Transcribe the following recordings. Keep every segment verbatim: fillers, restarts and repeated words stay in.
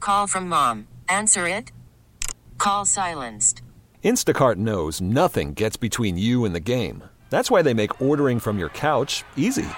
Call from mom. Answer it. Call silenced. Instacart knows nothing gets between you and the game. That's why they make ordering from your couch easy.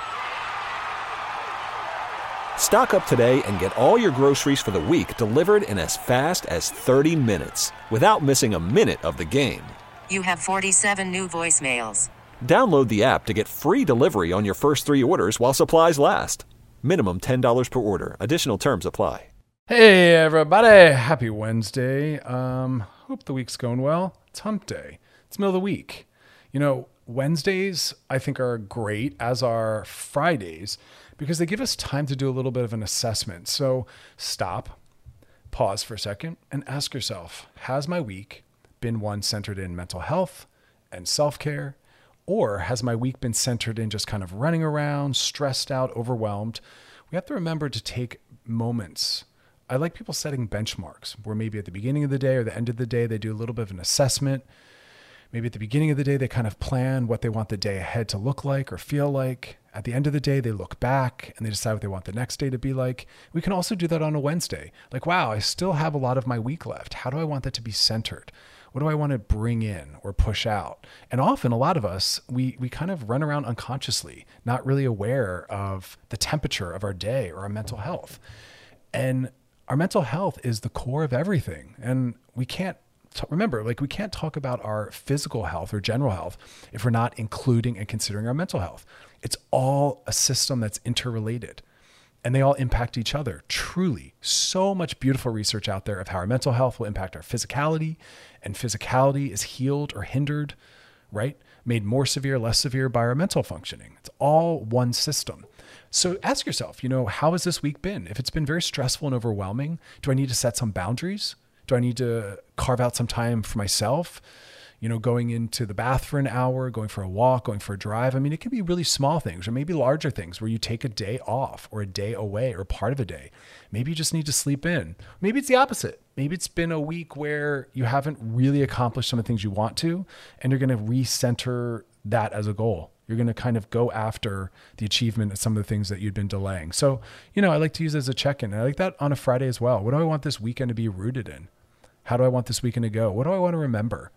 Stock up today and get all your groceries for the week delivered in as fast as thirty minutes without missing a minute of the game. You have forty-seven new voicemails. Download the app to get free delivery on your first three orders while supplies last. Minimum ten dollars per order. Additional terms apply. Hey everybody, happy Wednesday. Um, hope the week's going well. It's hump day. It's middle of the week. You know, Wednesdays I think are great, as are Fridays, because they give us time to do a little bit of an assessment. So stop, pause for a second, and ask yourself, has my week been one centered in mental health and self-care? Or has my week been centered in just kind of running around, stressed out, overwhelmed? We have to remember to take moments. I like people setting benchmarks where maybe at the beginning of the day or the end of the day, they do a little bit of an assessment. Maybe at the beginning of the day, they kind of plan what they want the day ahead to look like or feel like. At the end of the day, they look back and they decide what they want the next day to be like. We can also do that on a Wednesday. Like, wow, I still have a lot of my week left. How do I want that to be centered? What do I want to bring in or push out? And often a lot of us, we we kind of run around unconsciously, not really aware of the temperature of our day or our mental health. And our mental health is the core of everything. And we can't t- remember, like we can't talk about our physical health or general health if we're not including and considering our mental health. It's all a system that's interrelated. And they all impact each other, truly. So much beautiful research out there of how our mental health will impact our physicality, and physicality is healed or hindered, right? Made more severe, less severe by our mental functioning. It's all one system. So ask yourself, you know, how has this week been? If it's been very stressful and overwhelming, do I need to set some boundaries? Do I need to carve out some time for myself? You know, going into the bath for an hour, going for a walk, going for a drive. I mean, it could be really small things or maybe larger things where you take a day off or a day away or part of a day. Maybe you just need to sleep in. Maybe it's the opposite. Maybe it's been a week where you haven't really accomplished some of the things you want to, and you're going to recenter that as a goal. You're going to kind of go after the achievement of some of the things that you'd been delaying. So, you know, I like to use it as a check-in. I like that on a Friday as well. What do I want this weekend to be rooted in? How do I want this weekend to go? What do I want to remember?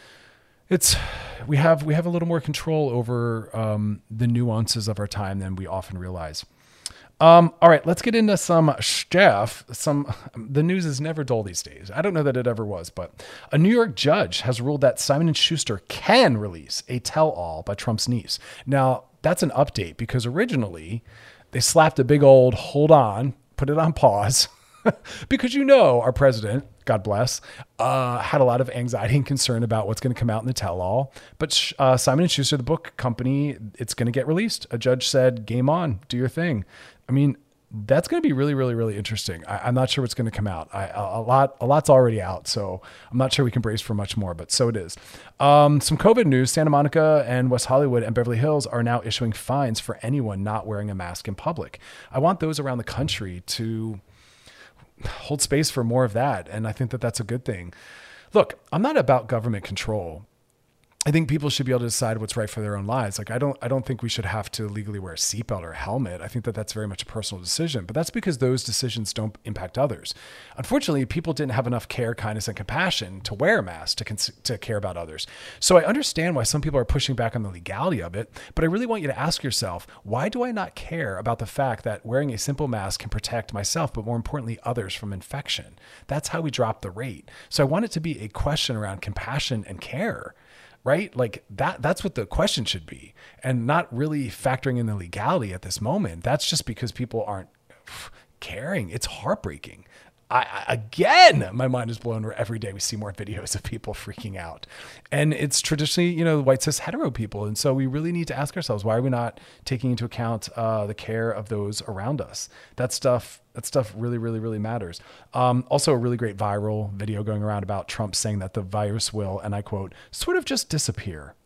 It's, we have, we have a little more control over um, the nuances of our time than we often realize. Um, all right, let's get into some stuff. Some, the news is never dull these days. I don't know that it ever was, but a New York judge has ruled that Simon and Schuster can release a tell-all by Trump's niece. Now, that's an update because originally they slapped a big old hold on, put it on pause, because, you know, our president, God bless, uh, had a lot of anxiety and concern about what's going to come out in the tell-all. But uh, Simon and Schuster, the book company, it's going to get released. A judge said, game on, do your thing. I mean, that's going to be really, really, really interesting. I, I'm not sure what's going to come out. I, a, a lot, a lot's already out, so I'm not sure we can brace for much more, but so it is. Um, some COVID news: Santa Monica and West Hollywood and Beverly Hills are now issuing fines for anyone not wearing a mask in public. I want those around the country to hold space for more of that. And I think that that's a good thing. Look, I'm not about government control. I think people should be able to decide what's right for their own lives. Like, I don't, I don't think we should have to legally wear a seatbelt or a helmet. I think that that's very much a personal decision, but that's because those decisions don't impact others. Unfortunately, people didn't have enough care, kindness, and compassion to wear a mask to, cons- to care about others. So I understand why some people are pushing back on the legality of it, but I really want you to ask yourself, why do I not care about the fact that wearing a simple mask can protect myself, but more importantly, others from infection? That's how we drop the rate. So I want it to be a question around compassion and care. Right? Like that, that's what the question should be, and not really factoring in the legality at this moment. That's just because people aren't caring. It's heartbreaking. I, I, again, my mind is blown where every day we see more videos of people freaking out, and it's traditionally, you know, white cis hetero people. And so we really need to ask ourselves, why are we not taking into account uh, the care of those around us? That stuff, that stuff really, really, really matters. Um, also a really great viral video going around about Trump saying that the virus will, and I quote, sort of just disappear.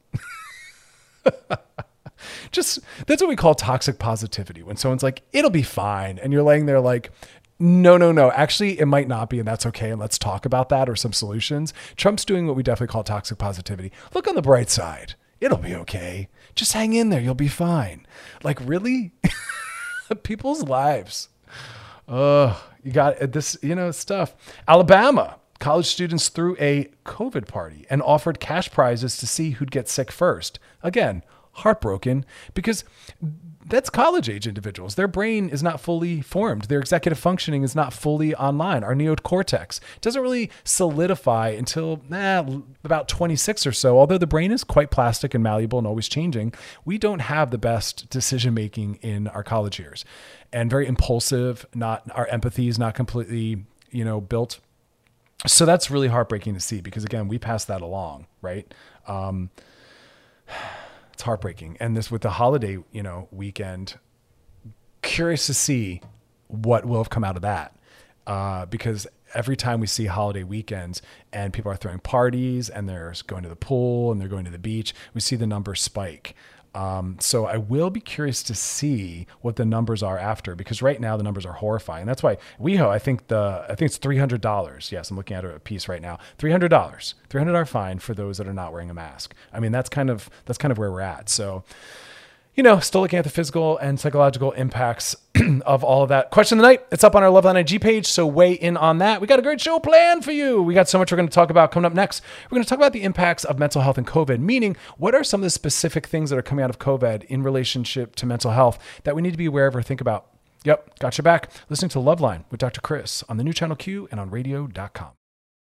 Just, that's what we call toxic positivity. When someone's like, it'll be fine. And you're laying there like, no, no, no. Actually, it might not be, and that's okay. And let's talk about that or some solutions. Trump's doing what we definitely call toxic positivity. Look on the bright side. It'll be okay. Just hang in there. You'll be fine. Like, really? People's lives. Uh, you got this, you know, stuff. Alabama. College students threw a COVID party and offered cash prizes to see who'd get sick first. Again, heartbroken because that's college age individuals. Their brain is not fully formed. Their executive functioning is not fully online. Our neocortex doesn't really solidify until eh, about twenty-six or so. Although the brain is quite plastic and malleable and always changing, we don't have the best decision making in our college years, and very impulsive. Not our empathy is not completely, you know, built. So that's really heartbreaking to see because again, we pass that along, right? Um, it's heartbreaking. And this with the holiday, you know, weekend, curious to see what will have come out of that. Uh, because every time we see holiday weekends and people are throwing parties and they're going to the pool and they're going to the beach, we see the numbers spike. Um, so I will be curious to see what the numbers are after, because right now the numbers are horrifying. That's why WeHo, I think the, I think it's three hundred dollars. Yes. I'm looking at a piece right now, three hundred dollars, three hundred dollars fine for those that are not wearing a mask. I mean, that's kind of, that's kind of where we're at. So, you know, still looking at the physical and psychological impacts of all of that. Question of the night. It's up on our Loveline I G page, so weigh in on that. We got a great show planned for you. We got so much we're going to talk about coming up next. We're going to talk about the impacts of mental health and COVID, meaning what are some of the specific things that are coming out of COVID in relationship to mental health that we need to be aware of or think about. Yep, got your back. Listening to Loveline with Doctor Chris on the new Channel Q and on radio dot com.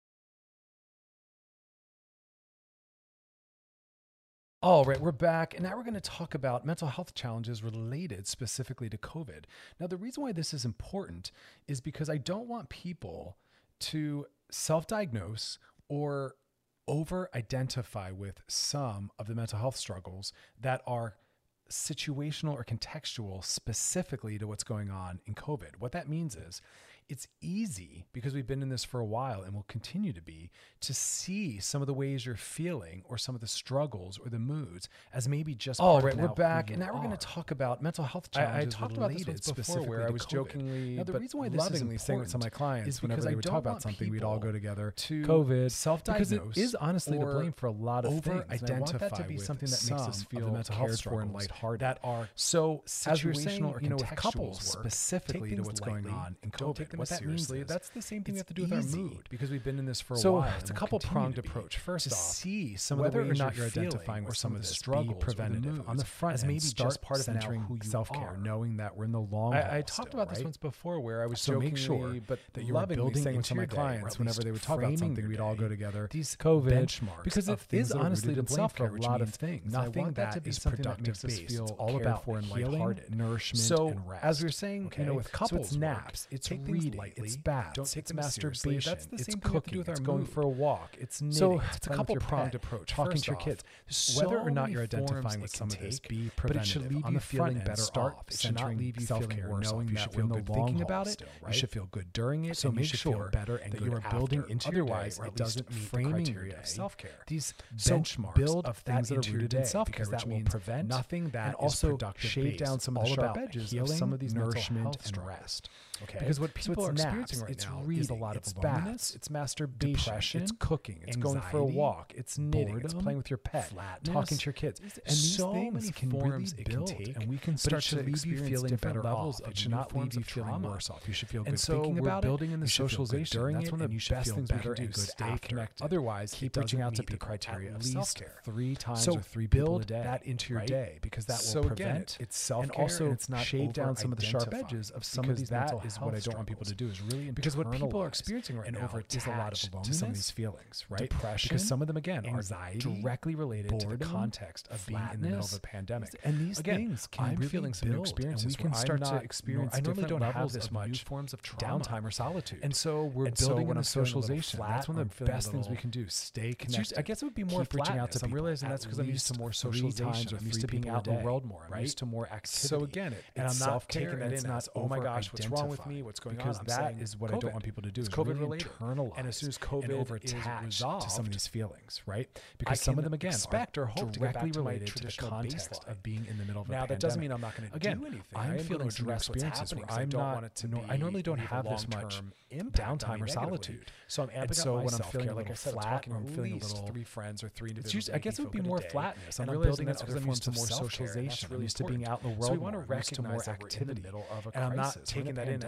All right, we're back, and now we're going to talk about mental health challenges related specifically to COVID. Now, the reason why this is important is because I don't want people to self-diagnose or over-identify with some of the mental health struggles that are situational or contextual specifically to what's going on in COVID. What that means is it's easy, because we've been in this for a while and will continue to be, to see some of the ways you're feeling or some of the struggles or the moods as maybe just all part right. of We're now back, who and you now we're are. going to talk about mental health I, I challenges. talked about this once before, where I was COVID. jokingly, now the but reason why this is lovingly saying with some of my clients, is whenever because they I would don't talk about want something, we'd all people go together to COVID, self-diagnose, because it is honestly to or blame for a lot of things. over-identify And I want that to be with something that makes us some of feel the mental health cared for and struggles lighthearted. that are so as we were saying, situational or you know, with contextual couples work, specifically take to things what's going lightly, on in don't COVID. take them What as that means seriously. is That's the same thing we it's have to do with our easy, mood. because we've been in this for a So, while. it's and a we'll couple continue pronged to be, approach. First to off, see some whether of the or ways not you're you're feeling identifying or with some some of of the this, be struggles preventative or the on the moods front as end, maybe start just part of now centering who you self-care, are. knowing that we're in the long I, haul I talked still, about this right? once before, where I was So jokingly, make sure but that you are lovingly building saying with into some of my your day, or clients, at whenever least they would talk about framing something, your we'd all day, go together. these COVID benchmarks because it of things is that are honestly rooted to in blame for self-care, a which lot of means things. nothing I want that that to be is something that productive makes us based. feel It's all cared about for and healing, lighthearted, nourishment, so and rest. as we were saying, Okay? you know, with So couples, it's naps, work, it's take things reading, lightly, it's baths, don't take it's them seriously. masturbation, That's the it's same thing we have to do cooking, with our it's going mood. for a walk, it's knitting, So it's it's a playing with couple your pronged pet, approach. talking First to your off, kids. so Whether or not many you're identifying forms with it some can of this, take, be but it should preventative. leave on you the front feeling end, better start off. It should not centering leave you self-care, feeling worse off. knowing You that should we're feel in the good long thinking haul about it. still, You right? should feel good during it. So and you make should sure feel better and that good you are building after. into your day, Otherwise, or at it doesn't least meet the framing your criteria day. of self-care. These So benchmarks build of that things that into are your rooted day, in self-care, because that which will means prevent nothing that and is also productive shave based. down some of all the about sharp edges healing, of some of these mental nourishment, health and struggles. rest. Okay, Because what so people it's are experiencing naps, right it's now reading, is a lot of it's loneliness, baths, it's masturbation, depression, it's cooking, it's anxiety, going for a walk, it's knitting, boredom, it's playing with your pet, flatness. talking to your kids. And these so things many can forms really it can build, take, and we can but it start should to leave you experience feeling different better levels off. of It should new not forms leave you of feeling trauma. worse off. You should feel And good so thinking we're about it. building in the You should feel good socialization. during That's it, one of and the you should best feel things we better can do. and good Stay after. connected. Otherwise, keep it reaching doesn't out to meet the people criteria at of least self-care. three times So or three people build a day. that into your right? day, because that So will again, prevent it's self-care, and also and it's not shave down some of the sharp over-identifying, edges of some because of these that mental is what I health don't want people to do, is really because what people are internalize experiencing right and now is a lot of overattach loneliness, to some of these feelings, right? depression, because some of them again anxiety, are directly related to the boredom, context of being in the middle of a flatness. pandemic. And these again, things can I'm really feeling some new build, experiences and we where can I'm start not- to experience I normally different don't have levels this of much new forms of trauma. downtime or solitude. And so we're And so building when in I'm the feeling a little socialization, flat, that's one or of I'm the feeling a best things we little- can do. Stay It's connected. just- I guess it would be more Keep reaching out flatness. to I'm people. realizing At that's because I'm used to least more three socialization. times or I'm used three to being people a out in the day, world more. I'm right? used to more activity. So again, it, and I'm it's not self-care, taking that and in it's as, not oh my gosh, what's wrong with me? What's going on? because I'm that saying is what I don't COVID. want people to do. It's Is COVID really related. internalize And as soon as and COVID is overattach resolved, to some of these feelings, right? I Because some can of them again expect are or hope to get directly back to my related to the traditional context baseline. of being in the middle of a Now, pandemic. that doesn't mean I'm not going to Again, do anything. I'm I am feeling going to some new address what's experiences happening. where 'cause I I'm don't not- want it to no, be I normally don't leave a have this much long-term impact downtime on or me solitude. negatively. So I'm amping And up so my when I'm self-care, feeling a like I little said, flat talking or to I'm at feeling a least little- three friends or three It's individuals. usually, I guess it would be more flatness. I'm and I'm realizing building that's in because other I'm used to forms more of self-care, and that's socialization. I'm really used to being important. out in the world So we want to more. I'm used to more recognize that we're in the activity. middle of a And I'm not crisis. We're in taking a that in as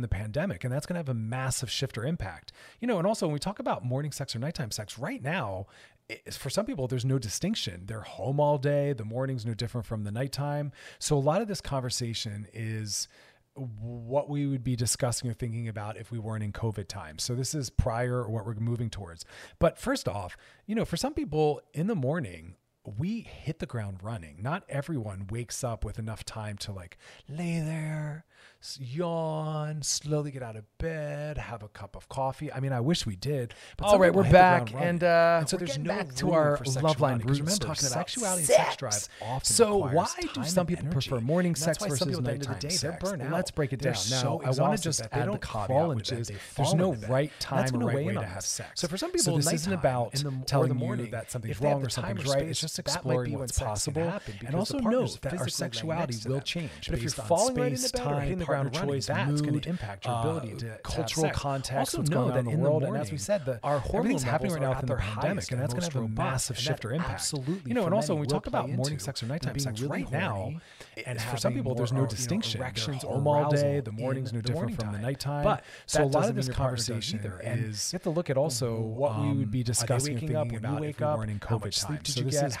in the pandemic, and that's going to have a massive shift or impact. You know, and also when we talk about morning sex or nighttime sex, right now, it, for some people, there's no distinction. They're home all day. The morning's no different from the nighttime. So a lot of this conversation is what we would be discussing or thinking about if we weren't in COVID times. So this is prior or what we're moving towards. But first off, you know, for some people in the morning, we hit the ground running. Not everyone wakes up with enough time to like lay there, yawn, slowly get out of bed, have a cup of coffee. I mean, I wish we did. But all right, we're back, and, uh, and so there's no back to room our for love line sexuality, 'cause roots, remember, talking about sexuality sex. and sex drive often So requires why do time some and people energy. prefer morning And that's sex why some versus people at the end of nighttime the day, sex? they're burnt out. Let's break it They're down. so Now, I want to exhausted just that they add don't the crawl caveat, into which bed, is they there's fall no into bed. right That's time or gonna right weigh way in to on have us. sex. So for some So people, this isn't nighttime, about in the, or telling the you morning, that something's if they have wrong the or something's time or right. space, It's just that might exploring be when what's sex can possible. happen, because And also the partner's note that our physically laying sexuality next to will them. change But if based you're on falling right space, into bed or time, hitting the partner ground running, choice, that's going mood, to impact your uh, ability to, to have cultural sex. context, Also what's know going on that in the in the world, morning, and as we said, the our hormone everything's happening levels right now are within at the their pandemic, highest and that's and going to have a most massive robust. shift or And that impact. absolutely, You know, for and also many when we will talk about play morning into sex or and nighttime being sex, really right now, horny and for some having people, there's more, no uh, you know, distinction. They're erections or home all day. arousal The morning's in no the different morning from the time. nighttime. But So that a lot doesn't of this mean your partner does conversation either. And is you have to look at also what we would be um, are they discussing or waking up thinking when you about wake if we up? weren't in How COVID much sleep times. did So you this get? is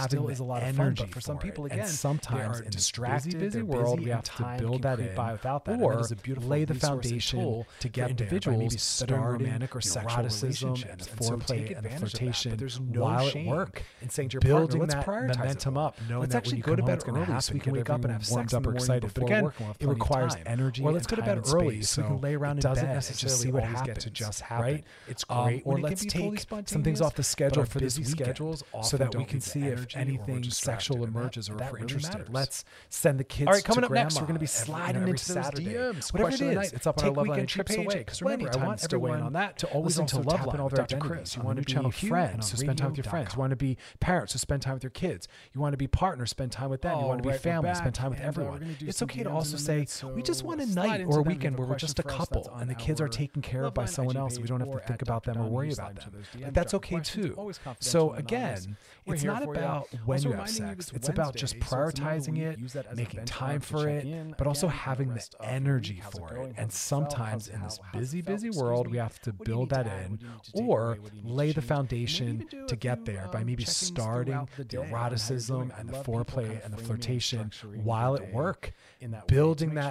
having still the is a lot of energy fun. But for some for it. people, And again, sometimes they are in this distracted, busy, busy they're world, busy, we and have to time build can that creep in, by without that. And or that is a beautiful lay the resource and foundation tool to for get there by individuals maybe that are starting romantic or the sexual eroticism and relationships. the And so foreplay take and the advantage of that. flirtation But there's no while at shame work, in saying to your partner, building let's that prioritize momentum it. up, knowing Let's that actually when you go to come home, bed it's gonna early happen. so we You can get wake up and everyone have sex warmed in up the or morning excited. before But again, work, and we'll have it plenty of requires time. energy. Or let's and go to time bed and early space. so we can lay around in doesn't bed and necessarily just see what always happens, get to just happen. right? It's Um, great or when it let's can be fully take some things spontaneous, off the schedule but for our this busy weekend schedules so often that we don't can leave see the if energy or we're anything distracted, sexual and that- emerges or that if we're really interested. matters. Let's send the kids All right, coming to up next, grandma we're going to be every- sliding every into those Saturday. D Ms. Whatever Question it of the is, night. it's up on Take our Love Line weekend trips page away. at Because remember, I plenty want times to weigh in everyone on that. to always Listen listen to to Love Tap Line and all with their Doctor identities. Chris You on want to New be Channel Q friends, and so on spend time with your radio friends. dot You com. want to be parents, so spend time with your kids. You want to be partners, spend time with them. You Oh, want to be right, we're family, spend back, time with and, uh, we're everyone. gonna do It's some okay to D Ms also in a say, minute, so we just want a slide night into or a them. weekend Leave a where we're question just a for us. couple That's and the on kids are our taken care of by Loveline someone I G else. And we page don't have or to think at about them or Doctor worry Donnie. about Slide them. into those D Like, Ms. that's Drop okay questions, too. always confidential So and again, anonymous. We're it's here not for about you. when Also you have reminding you sex. it's It's about just Wednesday, so it's the middle of the prioritizing week. it, Use that as a making benchmark time to for check it, in but also again on the having the rest of your energy week. How's it for going? it. How's And it felt? sometimes How's- in this how- how's it busy, felt? busy Excuse world, me. we have to What do you build need to that add? in What do you need to take or away? What do you need to lay the change? foundation Maybe even do to a get few, there by um, maybe check-ins starting throughout the the day on how you're eroticism doing. I and the love people foreplay kind of and the framing and flirtation structuring while their at day work, in that way to building make that sure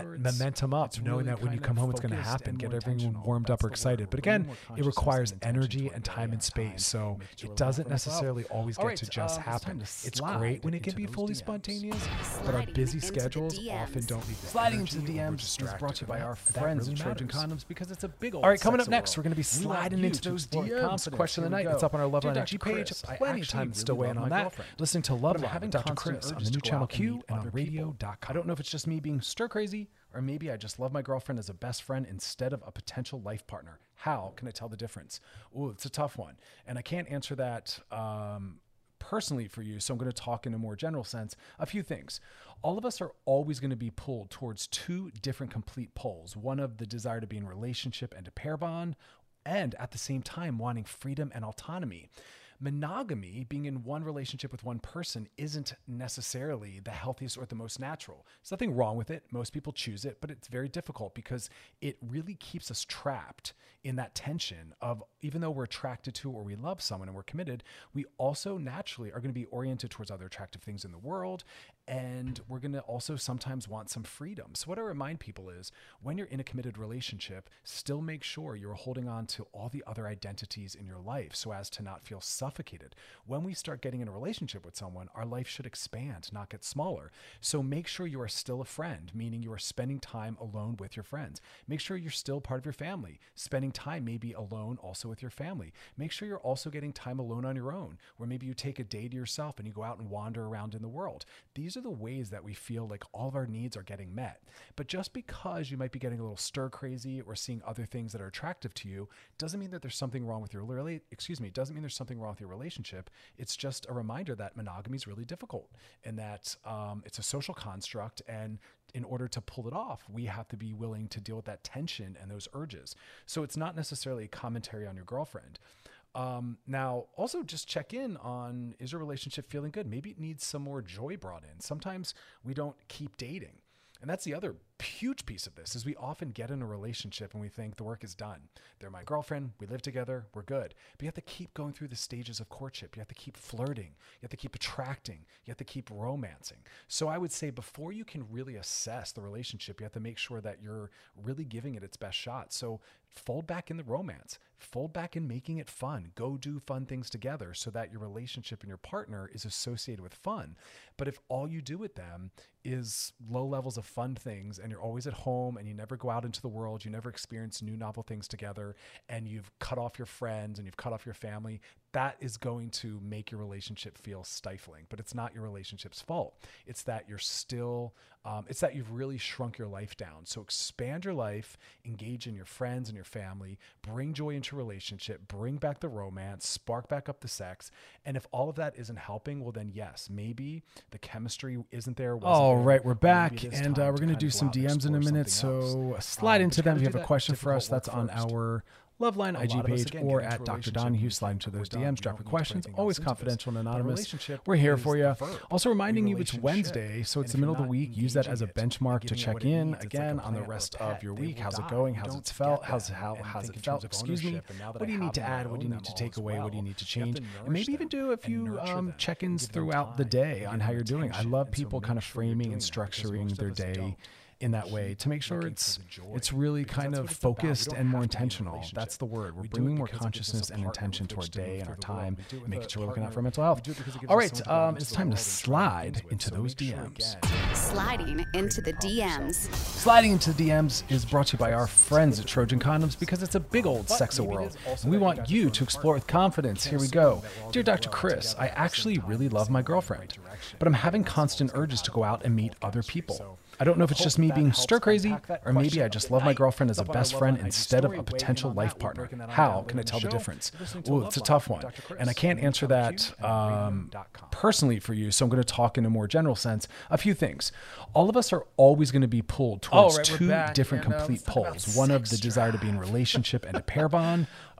momentum up, it's knowing really that when you kind come of home, it's going to focused happen, and get more everyone intentional. warmed up That's or the excited. word. But We're bringing again, more it consciousness requires and intention energy to our and day time and and space. time. So Make sure it we're doesn't mindful as well. necessarily always All get right, to just um, it's happen. time to It's slide great when it into can be those fully D Ms. spontaneous, but our Sliding busy into the schedules D Ms. often don't leave the Sliding into energy the or we're D Ms is distracted, brought to you by and our that friends really at Trojan matters. Condoms because it's a big old All right, coming up sexy next, world. we're going to be We want sliding you into to those explore D Ms. confidence. Question of the Here we night. go. It's up on our Love Dear Line I G Doctor page. Chris, I Plenty of actually time really still waiting love on my that. girlfriend, Listening to but Love I'm Line having with Doctor constant Chris on urges the to new go channel out and Q meet and on other people. radio dot com. I don't know if it's just me being stir crazy or maybe I just love my girlfriend as a best friend instead of a potential life partner. How can I tell the difference? Oh, it's a tough one. And I can't answer that um, personally for you. So I'm going to talk in a more general sense. A few things. All of us are always going to be pulled towards two different complete poles. One of the desire to be in relationship and to pair bond, and at the same time wanting freedom and autonomy. Monogamy, being in one relationship with one person, isn't necessarily the healthiest or the most natural. There's nothing wrong with it. Most people choose it, but it's very difficult because it really keeps us trapped in that tension of, even though we're attracted to or we love someone and we're committed, we also naturally are going to be oriented towards other attractive things in the world. And we're going to also sometimes want some freedom. So what I remind people is when you're in a committed relationship, still make sure you're holding on to all the other identities in your life so as to not feel suffocated. When we start getting in a relationship with someone, our life should expand, not get smaller. So make sure you are still a friend, meaning you are spending time alone with your friends. Make sure you're still part of your family, spending time maybe alone also with your family. Make sure you're also getting time alone on your own, where maybe you take a day to yourself and you go out and wander around in the world. These are the ways that we feel like all of our needs are getting met. But just because you might be getting a little stir crazy or seeing other things that are attractive to you doesn't mean that there's something wrong with your rela- excuse me, doesn't mean there's something wrong with your relationship. It's just a reminder that monogamy is really difficult and that um, it's a social construct, and in order to pull it off, we have to be willing to deal with that tension and those urges. So it's not necessarily a commentary on your girlfriend. Um, now, also just check in on, is your relationship feeling good? Maybe it needs some more joy brought in. Sometimes we don't keep dating. And that's the other huge piece of this, is we often get in a relationship and we think the work is done. They're my girlfriend. We live together. We're good. But you have to keep going through the stages of courtship. You have to keep flirting. You have to keep attracting. You have to keep romancing. So I would say before you can really assess the relationship, you have to make sure that you're really giving it its best shot. So fold back in the romance, fold back in making it fun. Go do fun things together so that your relationship and your partner is associated with fun. But if all you do with them is low levels of fun things and you're always at home and you never go out into the world, you never experience new novel things together, and you've cut off your friends and you've cut off your family, that is going to make your relationship feel stifling. But it's not your relationship's fault. It's that you're still, um, it's that you've really shrunk your life down. So expand your life, engage in your friends and your family, bring joy into your relationship, bring back the romance, spark back up the sex. And if all of that isn't helping, well then yes, maybe the chemistry isn't there. All there, right, we're back, and and uh, we're going to do some D Ms in a minute. So slide into them if you have a question for us. That's on our Love Line I G page or at Doctor Donahue. Slide into those D Ms, drop your questions, always confidential and anonymous. We're here for you. Also reminding you it's Wednesday, so it's the middle of the week. Use that as a benchmark to check in again on the rest of your week. How's it going? How's it felt? How's how how's it felt? Excuse me. What do you need to add? What do you need to take away? What do you need to change? And maybe even do a few um, check-ins throughout the day on how you're doing. I love people kind of framing and structuring their day in that way to make sure it's it's really kind of focused and more intentional. That's the word. We're bringing more consciousness and intention to our day and our time, making sure we're looking out for mental health. All right, um, it's time to slide into those D Ms. Sliding into the D Ms. Sliding into the D Ms is brought to you by our friends at Trojan Condoms because it's a big old sexo world. And we want you to explore with confidence. Here we go. Dear Doctor Chris, I actually really love my girlfriend, but I'm having constant urges to go out and meet other people. I don't know if it's just me being stir crazy, or maybe I just love my girlfriend as a best friend instead of a potential life partner. How can I tell the difference? Well, it's a tough one. And I can't answer that um, personally for you, so I'm going to talk in a more general sense. A few things. All of us are always going to be pulled towards two different complete poles. One of the desire to be in relationship and to pair bond,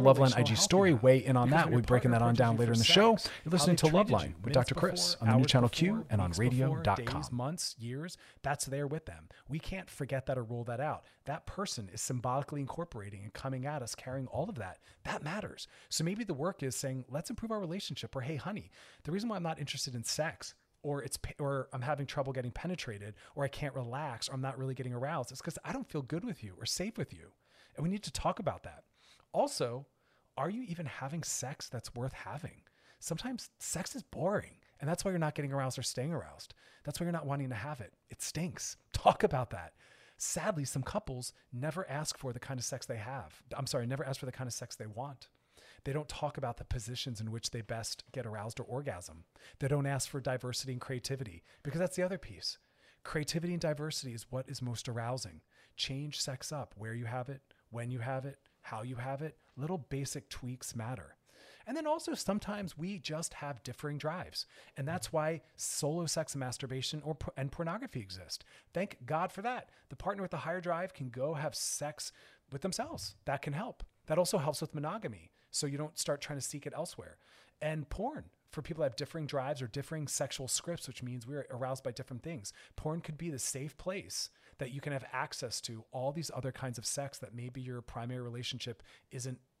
Loveline I G relational health story. you have. Weigh in on Because that. when We'll your be breaking that partner on down approaches later you in the for show. sex, You're how listening they to treated Loveline you with minutes Doctor Chris before, on the new hours channel before, Q and on weeks radio before, dot days, com. months, years, that's there with them. We can't forget that or rule that out. That person is symbolically incorporating and coming at us carrying all of that. That matters. So maybe the work is saying, let's improve our relationship, or hey, honey, the reason why I'm not interested in sex, or it's or I'm having trouble getting penetrated, or I can't relax, or I'm not really getting aroused, it's because I don't feel good with you or safe with you. And we need to talk about that. Also, are you even having sex that's worth having? Sometimes sex is boring, and that's why you're not getting aroused or staying aroused. That's why you're not wanting to have it. It stinks. Talk about that. Sadly, some couples never ask for the kind of sex they have. I'm sorry, never ask for the kind of sex they want. They don't talk about the positions in which they best get aroused or orgasm. They don't ask for diversity and creativity, because that's the other piece. Creativity and diversity is what is most arousing. Change sex up, where you have it, when you have it, how you have it. Little basic tweaks matter. And then also sometimes we just have differing drives. And that's why solo sex and masturbation or and pornography exist. Thank God for that. The partner with the higher drive can go have sex with themselves. That can help. That also helps with monogamy, so you don't start trying to seek it elsewhere. And porn, for people that have differing drives or differing sexual scripts, which means we're aroused by different things. Porn could be the safe place that you can have access to all these other kinds of sex that maybe your primary relationship isn't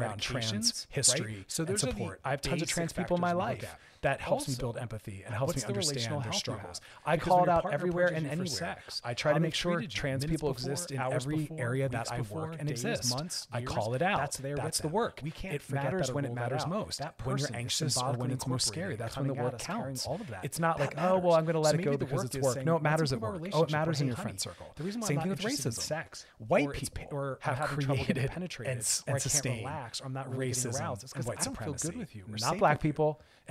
around trans history right? So and those are the support. I have tons of basic trans people in my factors we look life at. that helps me Also, build empathy and helps what's me the relational understand their health you struggles. have? I Because call when it your out partner everywhere approaches and you for anywhere. sex, I try how to they make sure treated you, trans minutes people before, exist in hours every before, area weeks that I before, work and days, exist. months, I years, call it out. that's there That's with the them. work. We can't It forget matters that when or it rule that matters out. most. That When you're person is anxious or symbolically when it's most incorporated, scary. That's when the coming work at us, carrying counts. all of that. It's not That like, oh, well, matters. I'm going to let So it maybe go the because work it's is work. saying, No, it let's matters at improve our work. Oh, it relationship, or, matters in hey, your honey, friend circle. the reason why Same I'm thing not with interested in racism. sex, White or it's people pa- or have I'm having trouble getting created penetrated, and, or I and can't sustained relax, or I'm not really getting racism aroused. It's and because white I don't feel supremacy. good with you. or Not safe black with you. people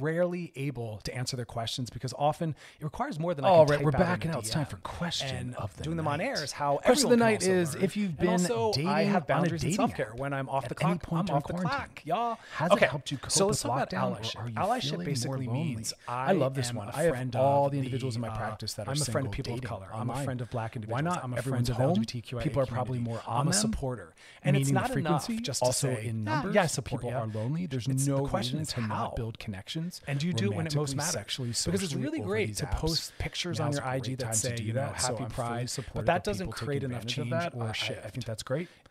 rarely able to answer their questions because often it requires more than I All can right, type we're out in back a and now it's D time M. for question And of the doing them on night. air is how Question of the everyone night can also is learn. if you've And been also, dating I have on a boundaries and dating self-care app when I'm off the at any clock. point I'm during off the quarantine. clock, y'all. Has it okay, helped you cope so let's with talk about lockdown, or allyship. are you Allyship feeling basically more lonely? means I love this am one. a I have friend all of the individuals in my uh, practice that are I'm a friend single of people of dating color. I'm a online. friend of Black individuals. Why not? I'm a Everyone's friend of home. L G B T Q I A People are probably community. more on I'm a them, supporter, and it's meaning not the enough frequency, just to also say, in "Ah, numbers. yeah, I support people you." are lonely. There's It's- no the question reason is to how? not build connections. And do you do it when it most romantically, matters? sexually, Because it's socially really over great these to apps. post pictures on Now's your a I G great that time to say, do you know, that. So happy I'm fully Pride, supportive but that of doesn't people create taking enough advantage of change. that. Or I- shit. I think that's great.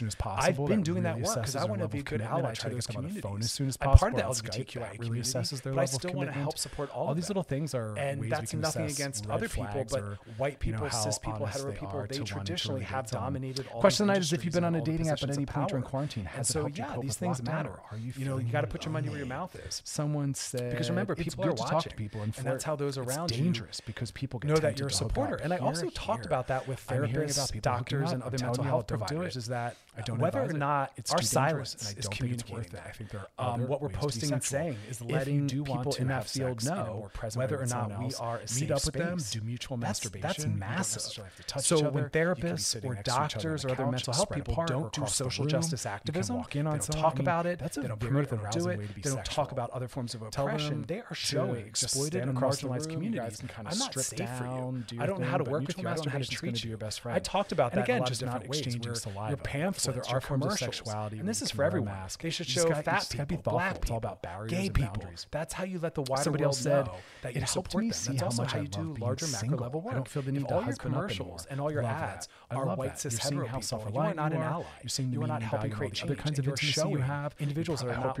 soon as possible. I've been that doing really that work because assesses I their want to level be a of good commitment. I ally try to to those get them on the communities. phone as soon as I'm possible. part of the on L G B T Q I Skype. That really community, assesses their but I level of still want to commitment. help support all, All of these them. little things are and ways that's we can nothing assess against red other people, flags but or, white you know, people, how cis people, honest hetero they people, are they to wanting to traditionally relate have to them. dominated all Question these tonight is if you've been on a industries and dating all app the at any positions of point during power. quarantine, And has it so, helped you yeah, cope these with things lockdown, matter. or are you You know, you feeling got to put your money where your lonely? mouth is. Someone said, Because remember, it's people good are to watching, talk to people and, and that's flirt. how those It's around you dangerous because people get know that tempted you're a to hook supporter. up. And I Here, also talked here. about that with I'm hearing therapists, about people hooking doctors, up. and I'm other telling mental you how health don't do it. providers is that I don't whether or advise it. not It's our too dangerous, silence and I is don't think it's communicating worth it. that. I think there are Um, other what we're ways to be posting and sexual. saying is If letting you do want people to in have that field sex in a know more present whether way or with not someone we else, are a meet safe up with them, space. do mutual That's- masturbation. That's You don't massive. necessarily have to touch So each other. when You could be therapists sitting or next to each other on doctors the or other couch, mental health spread people apart don't or do across the social room. justice You can activism, walk in they on don't someone. talk I mean, about it, that's a they don't very promote it or do arousing it, way to be they don't sexual. talk about other forms of Tell oppression. them They are to showing exploited stand and across marginalized the room. You communities guys can kind I'm of not strip safe for down, you. do your I don't know thing, how to but work with mutual you. I don't know how to masturbation is gonna treat be you. your best friend. I talked about And that again, in a lot just of not different ways. exchanging Where saliva. your pamphlets So there are are forms of commercials, sexuality and where this you is can for wear a everyone. mask. They should You just show got- you fat just gotta be people, thoughtful. black It's all people, about barriers gay and people. boundaries. That's how you let the wider Somebody world else said know that it you helped support me them. see That's how also much how I you do love being larger macro single. level work. I don't feel the If need to all your husband up commercials anymore. and all your Love that. ads I are love white that. cis You're seeing hetero how people, you are self-reliant not you an are. ally. You're seeing the You are not meaning, helping value, create and all the change. other kinds of You're intimacy you showing have. individuals You that are pro- I not hope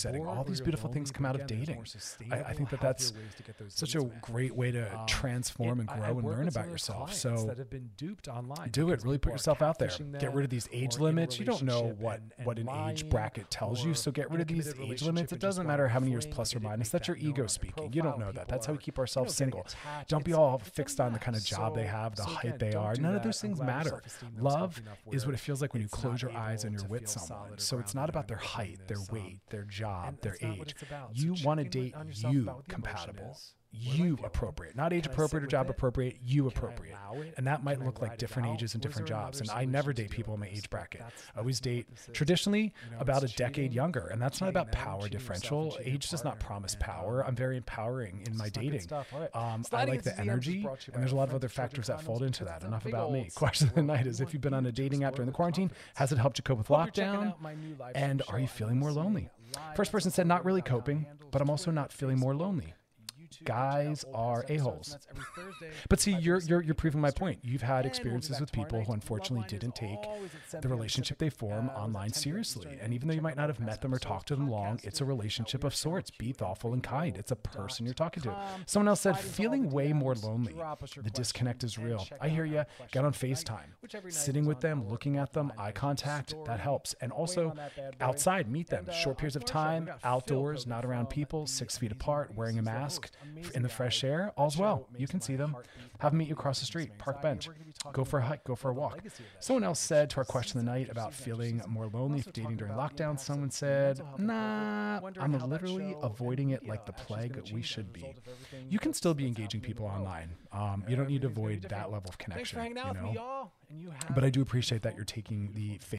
setting. more, All or these you're beautiful lonely, things but come out of again, there's dating. more I, I sustainable think that that's ways to get those such needs a met. great way to Um, transform it- and I- grow I and work learn with some about of those yourself. clients So that have been duped online. do it. because Really people put are yourself out there. catfishing Get rid of them these age or in a limits. You don't know relationship what and- what and an age lying, bracket tells you. or So get in rid a of these committed age relationship limits. It and just doesn't go matter on how a many years fling, plus or but they minus. make That's your that known ego on their speaking. You don't profile. know that. People That's how we are, keep you ourselves know, getting single. attached. Don't be It's- all it's a fixed on the kind of mess. job they So- have, the so height again, they don't are. do None of that. those I'm things glad your matter. self-esteem knows Love healthy enough is what where it feels like when you it's close not your eyes and able you're to with feel someone. solid or So it's not grounded about their in height, their this, um, weight, their job, and their that's not what age. it's about. So You check want to in date on yourself you about what the emotion compatible. is. What am I You feeling? appropriate, not age Can I appropriate sit or with job it? appropriate, you Can I appropriate. allow it? And that might Can I look like ride it different out? ages and Or is different there jobs. And another I never solution date to people in deal my with age this? bracket. That's- I always that's not date what this is. traditionally You know, about a it's decade cheating, younger. And that's not cheating about them, power cheating yourself, differential. and cheating Age does not partner. promise And, power. um, I'm very empowering in my it's not good dating. stuff. All right. Um, I Sliding like into the D Ms is energy, brought to you by and there's a our lot of friends other at Trojan factors that Condoms, fold into because that. it's a Enough big about old me. sexy Question of the world night we is: if want you've been you on a to dating app explore during the with quarantine, confidence. has it helped you cope with Hope you're checking lockdown? out my new live stream And show are you on feeling more listening lonely? live First on person said, not really Instagram, coping, handles, but I'm also Twitter, not feeling more Facebook, lonely. YouTube, Guys check out old are past episodes, a-holes. and that's every Thursday, But see, five you're minutes you're to you're proving my Eastern. point. You've had And we'll be experiences back with tomorrow people night. who unfortunately Love Line is didn't take always at seven the p.m. relationship Pacific. they form Uh, was online at ten p.m. seriously. Eastern. And even though you Check might out not have all met past them or episodes, talked to them long, podcast it's a at relationship of sorts. Be thoughtful and kind. It's a person you're talking to. com. Someone else said, Slide into all feeling the way more D Ms, lonely. drop us your The disconnect is questions, real. and check I hear out you. our Get on questions tonight, FaceTime. which every night Sitting is with on them, our looking at them, Line eye Live contact, story. that helps. And Waiting also on that bad boy. outside, meet them. And, uh, Short periods of on tomorrow's show, time, we got Phil outdoors, Kogan not around from people, the six feet Amazing apart, Race. wearing a He's the mask, host. f- Amazing in the fresh guy. air. That All's show well. You makes can see my them. heart beat. Have them meet you across the Gives street, me park anxiety. bench. We're gonna be talking Go for a about hike, go for a the walk. legacy of that Someone show, else which said to our is question of the season night after about season after feeling season. more We're lonely also dating talking during about the lockdown. impacts Someone of said, mental health and nah, COVID, wondering I'm how that literally show avoiding and it like the media plague actually is we gonna should change be. as a result of everything You can still be that's engaging happening people in the world. online. Um, you don't need to Everything's gonna be avoid that different. level of Thanks connection. for hanging out You with me, know? y'all. And you have But I do appreciate that you're taking the